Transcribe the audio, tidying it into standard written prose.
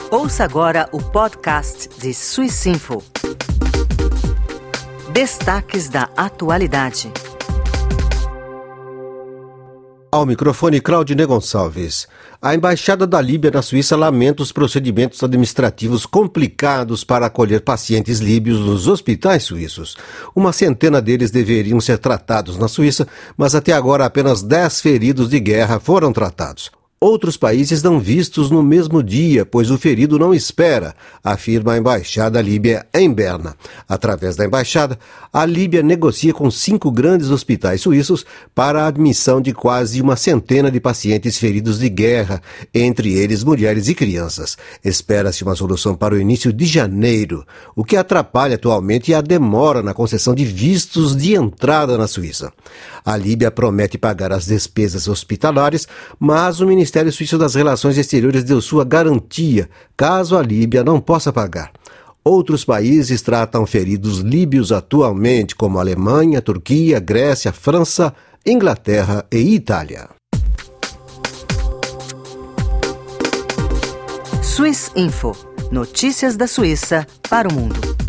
Ouça agora o podcast de Swissinfo. Destaques da atualidade. Ao microfone, Claudine Gonçalves. A Embaixada da Líbia na Suíça lamenta os procedimentos administrativos complicados para acolher pacientes líbios nos hospitais suíços. Uma centena deles deveriam ser tratados na Suíça, mas até agora apenas 10 feridos de guerra foram tratados. Outros países dão vistos no mesmo dia, pois o ferido não espera, afirma a Embaixada Líbia em Berna. Através da Embaixada, a Líbia negocia com 5 grandes hospitais suíços para a admissão de quase uma centena de pacientes feridos de guerra, entre eles mulheres e crianças. Espera-se uma solução para o início de janeiro, o que atrapalha atualmente a demora na concessão de vistos de entrada na Suíça. A Líbia promete pagar as despesas hospitalares, mas o Ministério Suíço das Relações Exteriores deu sua garantia, caso a Líbia não possa pagar. Outros países tratam feridos líbios atualmente, como Alemanha, Turquia, Grécia, França, Inglaterra e Itália. Swissinfo. Notícias da Suíça para o mundo.